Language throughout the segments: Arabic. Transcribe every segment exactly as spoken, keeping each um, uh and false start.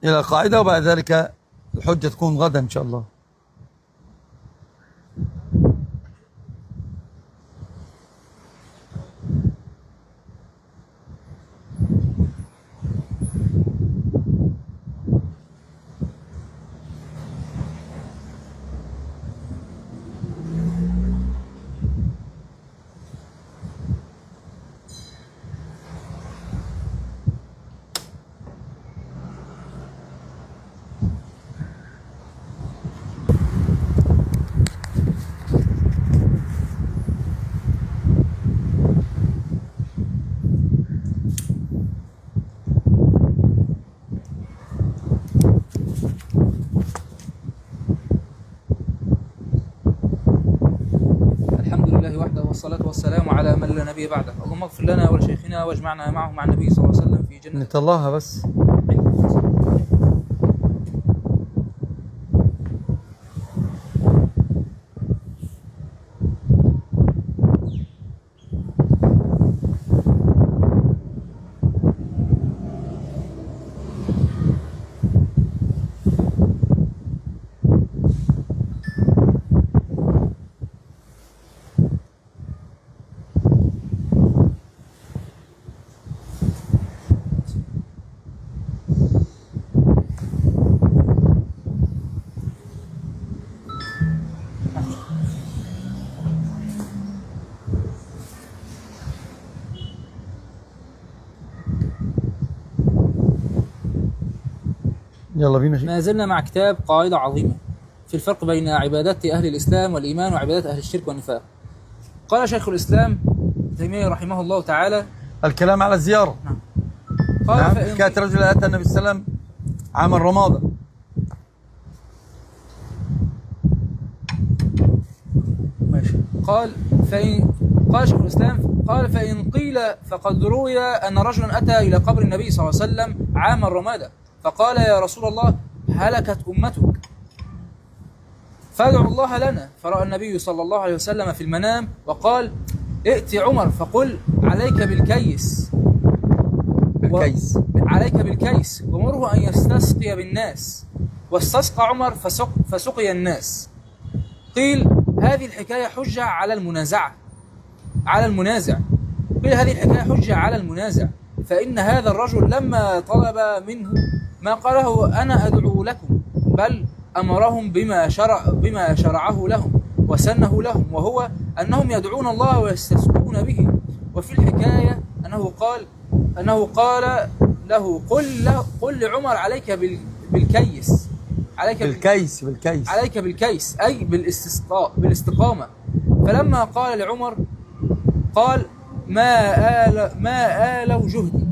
إلى قاعدة، وبعد ذلك الحجة تكون غدا إن شاء الله. والصلاة والسلام على من لا نبي بعده. اللهم اغفر لنا ولشيخنا واجمعنا معه مع النبي صلى الله عليه وسلم في جنة الله. بس يلا بينا. ما زلنا مع كتاب قاعدة عظيمة في الفرق بين عبادات أهل الإسلام والإيمان وعبادات أهل الشرك والنفاق. قال شيخ الإسلام تيمية رحمه الله تعالى الكلام على الزيارة. نعم. قال نعم. حكاية رجل أتى النبي صلى الله عليه وسلم عام الرمادة. ماشي. قال فإن قال شيخ الإسلام قال فإن قيل فقد روي أن رجلا أتى إلى قبر النبي صلى الله عليه وسلم عام الرمادة فقال يا رسول الله هلكت أمتك فادعوا الله لنا. فرأى النبي صلى الله عليه وسلم في المنام وقال ائت عمر فقل عليك بالكيس بالكيس و... عليك بالكيس ومره أن يستسقي بالناس. واستسقى عمر فسق... فسقي الناس. قيل هذه الحكاية حجة على المنازعة على المنازع قيل هذه الحكاية حجة على المنازع فإن هذا الرجل لما طلب منه ما قاله أنا أدعو لكم بل أمرهم بما شرع بما شرعه لهم وسنه لهم وهو أنهم يدعون الله ويستسقون به. وفي الحكاية أنه قال أنه قال له قل له قل لعمر عليك بالكيس عليك بالكيس بالكيس عليك بالكيس أي بالاستسقاء بالاستقامة. فلما قال لعمر قال ما آل ما آله جهدي.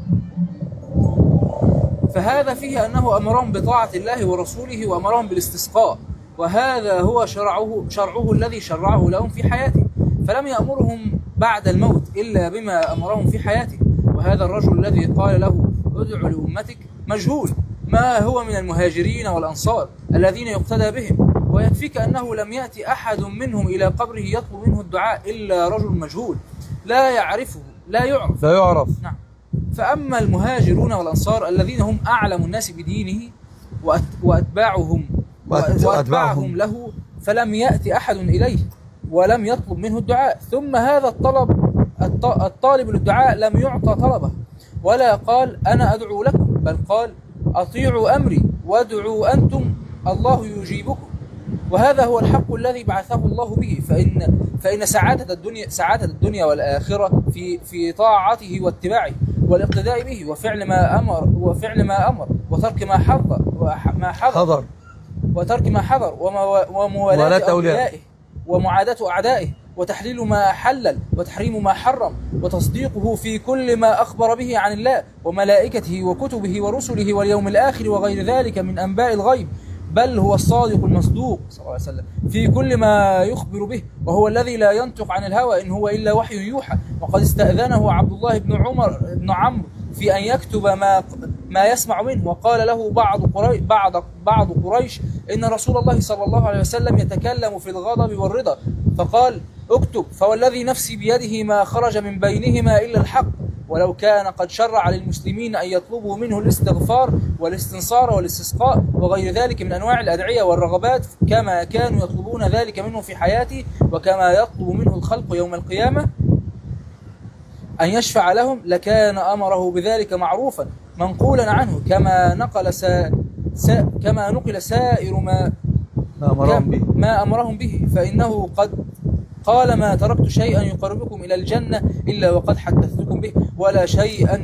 فهذا فيه أنه أمرهم بطاعة الله ورسوله وأمرهم بالاستسقاء وهذا هو شرعه شرعه الذي شرعه لهم في حياته فلم يأمرهم بعد الموت إلا بما أمرهم في حياته. وهذا الرجل الذي قال له ادع لأمتك مجهول ما هو من المهاجرين والأنصار الذين يقتدى بهم ويكفيك أنه لم يأتي أحد منهم إلى قبره يطلب منه الدعاء إلا رجل مجهول لا يعرفه لا يعرف لا يعرف نعم. فأما المهاجرون والأنصار الذين هم أعلم الناس بدينه وأتباعهم وأتباعهم له فلم يأتي أحد إليه ولم يطلب منه الدعاء. ثم هذا الطلب الطالب للدعاء لم يعطى طلبه ولا قال أنا أدعو لكم بل قال أطيعوا أمري وادعوا أنتم الله يجيبكم. وهذا هو الحق الذي بعثه الله به فإن فإن سعادة الدنيا سعادة الدنيا والآخرة في في طاعته واتباعه والاقتداء به وفعل ما أمر وفعل ما أمر وترك ما حظر ما حظر وترك ما حظر وموالاة أوليائه ومعاداة أعدائه وتحليل ما حلل وتحريم ما حرم وتصديقه في كل ما أخبر به عن الله وملائكته وكتبه ورسله واليوم الآخر وغير ذلك من أنباء الغيب بل هو الصادق المصدوق صلى الله عليه وسلم في كل ما يخبر به وهو الذي لا ينطق عن الهوى إن هو إلا وحي يوحى. وقد استأذنه عبد الله بن عمر بن عمرو في أن يكتب ما ما يسمع منه وقال له بعض قريش بعض بعض قريش إن رسول الله صلى الله عليه وسلم يتكلم في الغضب والرضا فقال اكتب فوالذي نفسي بيده ما خرج من بينهما إلا الحق ولو كان قد شرع للمسلمين أن يطلبوا منه الاستغفار والاستنصار والاستسقاء وغير ذلك من أنواع الأدعية والرغبات كما كانوا يطلبون ذلك منه في حياته وكما يطلب منه الخلق يوم القيامة أن يشفع لهم، لكان أمره بذلك معروفا منقولا عنه كما نقل سا سا كما نقل سائر ما ما أمرهم به ما أمرهم به، فإنه قد قال: ما تركت شيئا يقربكم إلى الجنة إلا وقد حدثتكم به، ولا شيئا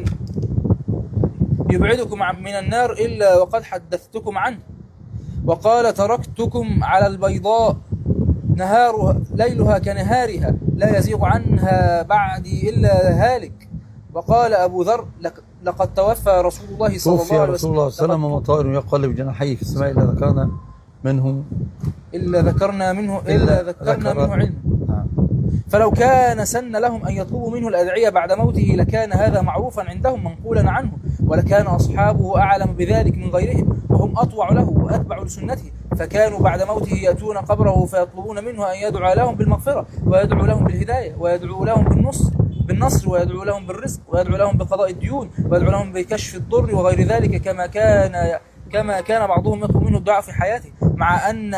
يبعدكم من النار إلا وقد حدثتكم عنه. وقال: تركتكم على البيضاء نهارها ليلها كنهارها لا يزيغ عنها بعدي إلا هالك. وقال أبو ذر: لقد توفى رسول الله صلى الله عليه وسلم رسول الله صلى الله عليه وسلم وطائر يقلب جناحيه في السماء إلا ذكرنا منه إلا ذكرنا منه إلا ذكرنا منه علم. فلو كان سن لهم أن يطلبوا منه الأدعية بعد موته لكان هذا معروفا عندهم منقولا عنه، ولكان أصحابه أعلم بذلك من غيرهم وهم أطوع له وأتبع لسنته، فكانوا بعد موته يأتون قبره فيطلبون منه أن يدعو لهم بالمغفرة ويدعو لهم بالهداية ويدعو لهم بالنصر بالنصر ويدعو لهم بالرزق ويدعو لهم بقضاء الديون ويدعو لهم بكشف الضر وغير ذلك، كما كان كما كان بعضهم يطلب منه الدعاء في حياته، مع أن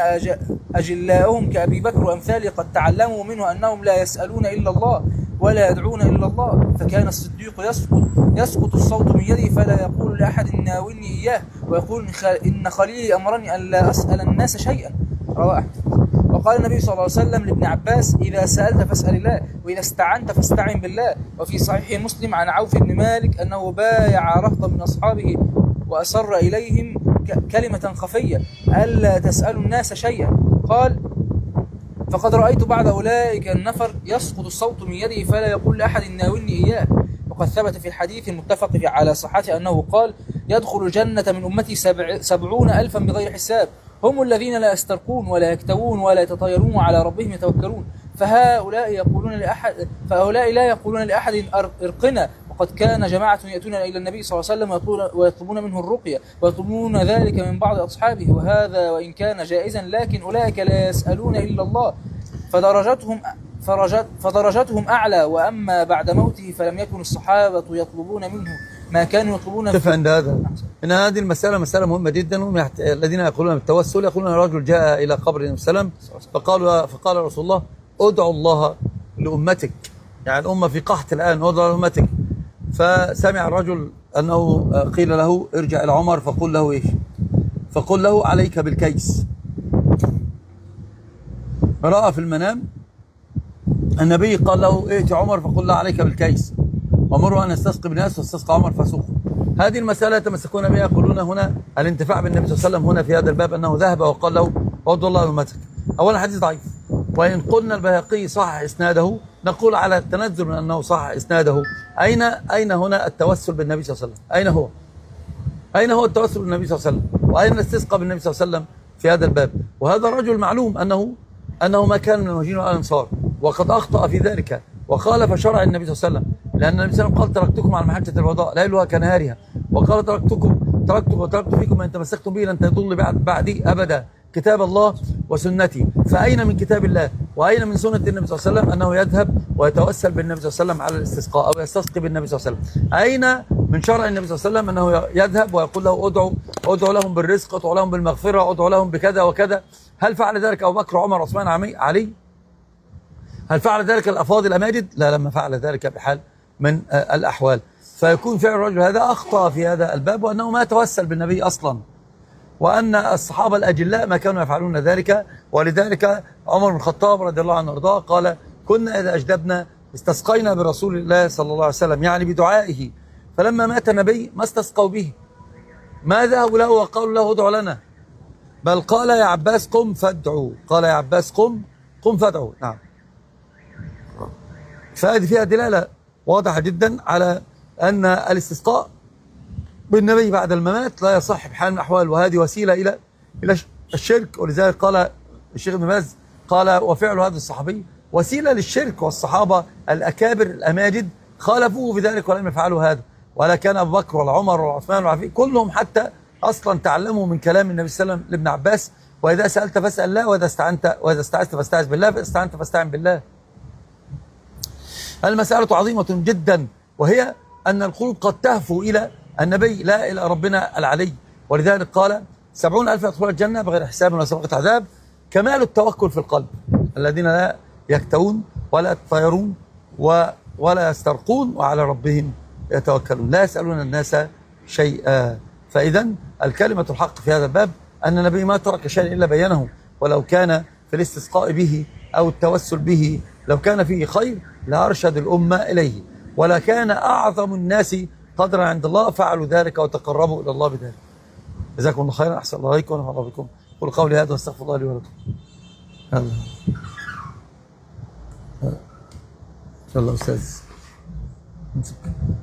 أجلاءهم كأبي بكر وأمثاله قد تعلموا منه أنهم لا يسألون إلا الله ولا يدعون إلا الله. فكان الصديق يسقط يسقط الصوت من يده فلا يقول لأحد ناولني إياه، ويقول إن خليلي أمرني أن لا أسأل الناس شيئا. رواه أحمد. وقال النبي صلى الله عليه وسلم لابن عباس: إذا سألت فاسأل الله، وإذا استعنت فاستعن بالله. وفي صحيح مسلم عن عوف بن مالك أنه بايع رهطا من أصحابه وأسر إليهم كلمة خفية: ألا تسألوا الناس شيئا. قال: فقد رأيت بعد أولئك النفر يسقط الصوت من يده فلا يقول لأحد ناولني إياه. وقد ثبت في الحديث المتفق على صحته أنه قال: يدخل الجنة من أمتي سبع سبعون ألفا بغير حساب، هم الذين لا يسترقون ولا يكتوون ولا يتطيرون وعلى ربهم يتوكلون. فهؤلاء يقولون لأحد فهؤلاء لا يقولون لأحد ارقنا. وقد كان جماعة يأتون إلى النبي صلى الله عليه وسلم ويطلبون منه الرقية ويطلبون ذلك من بعض أصحابه، وهذا وإن كان جائزا لكن أولئك لا يسألون إلا الله فدرجتهم فدرجتهم أعلى. وأما بعد موته فلم يكن الصحابة يطلبون منه ما كانوا يطلبون. كيف عند هذا؟ إن هذه المسألة مسألة مهمة جدا. هم الذين يقولون بالتوسل يقولون: رجل جاء إلى قبر النبي صلى الله عليه وسلم فقالوا فقال رسول الله: ادعوا الله لأمتك، يعني الأمة في قحط الآن، ادعوا لأمتك. فسمع الرجل أنه قيل له: ارجع إلى عمر فقل له إيش؟ فقل له: عليك بالكيس. رأى في المنام النبي قال له: ائت عمر فقل له عليك بالكيس ومروا أن يستسقي بالناس واستسقى عمر فسوق. هذه المسألة يتمسكون بها، يقولون هنا الانتفاع بالنبي صلى الله عليه وسلم هنا في هذا الباب أنه ذهب وقال له: ادعوا الله لأمتك. أولا حديث ضعيف، وإن قلنا البيهقي صحح إسناده نقول على التنزل من أنه صحح إسناده. أين أين هنا التوسل بالنبي صلى الله عليه وسلم؟ أين هو؟ أين هو التوسل بالنبي صلى الله عليه وسلم؟ وأين الاستسقاء بالنبي صلى الله عليه وسلم في هذا الباب؟ وهذا الرجل معلوم أنه أنه ما كان من المهاجرين والأنصار، وقد أخطأ في ذلك وخالف شرع النبي صلى الله عليه وسلم، لأن النبي صلى الله عليه وسلم قال: تركتكم على محجة البيضاء ليلها كنهارها، وقال: تركتكم تركتكم وتركت فيكم من تمسكتم به لن تضل بعد بعدي أبدا، كتاب الله وسنتي. فأين من كتاب الله وأين من سنة النبي صلى الله عليه وسلم أنه يذهب ويتوسل بالنبي صلى الله عليه وسلم على الاستسقاء أو يستسقي بالنبي صلى الله عليه وسلم؟ أين من شرع النبي صلى الله عليه وسلم أنه يذهب ويقول له: ادعوا ادعوا لهم بالرزق، ادعوا لهم بالمغفرة، ادعوا لهم بكذا وكذا؟ هل فعل ذلك أبو بكر وعمر وعثمان علي؟ هل فعل ذلك الأفاضل الأماجد؟ لا، لما فعل ذلك بحال من الأحوال. فيكون فعل الرجل هذا أخطأ في هذا الباب، وأنه ما توسل بالنبي أصلا، وأن الصحابة الأجلاء ما كانوا يفعلون ذلك. ولذلك عمر بن الخطاب رضي الله عنه وارضاه قال: كنا إذا أجدبنا استسقينا برسول الله صلى الله عليه وسلم، يعني بدعائه، فلما مات النبي ما استسقوا به، ما ذهبوا له وقالوا له: ادعوا لنا، بل قال: يا عباس قم فادعوا، قال: يا عباس قم قم فادعوا. نعم. فهذه فيها دلالة واضحة جدا على أن الاستسقاء بالنبي بعد الممات لا يصح بحال من الأحوال، وهذه وسيلة إلى إلى الشرك. ولذلك قال الشيخ ابن باز قال: وفعل هذا الصحابي وسيلة للشرك، والصحابة الأكابر الأماجد خالفوه في ذلك ولم يفعلوا هذا، ولا كان أبو بكر ولا عمر ولا عثمان ولا عفي كلهم حتى أصلا تعلموا من كلام النبي صلى الله عليه وسلم لابن عباس: وإذا سألت فاسأل الله، وإذا استعنت وإذا استعذت فاستعذ بالله، فإذا استعنت فاستعن بالله. المسألة عظيمة جدا، وهي أن القلوب قد تهفو إلى النبي لا إلى ربنا العلي. ولذلك قال سبعون ألف يدخلون الجنة بغير حساب ولا سابقة عذاب. كمال التوكل في القلب، الذين لا يكتوون ولا يتطيرون ولا يسترقون وعلى ربهم يتوكلون، لا يسألون الناس شيئا. فإذا الكلمة الحق في هذا الباب أن النبي ما ترك شيئا إلا بينه، ولو كان في الاستسقاء به أو التوسل به لو كان فيه خير لأرشد الأمة إليه، ولا كان أعظم الناس قدرا عند الله فعلوا ذلك وتقربوا إلى الله بذلك. جزاكم الله خيرا، أحسن الله عليكم ونفع الله بكم. قل قولي هذا واستغفر الله لي ولكم. يلا يلا أستاذ.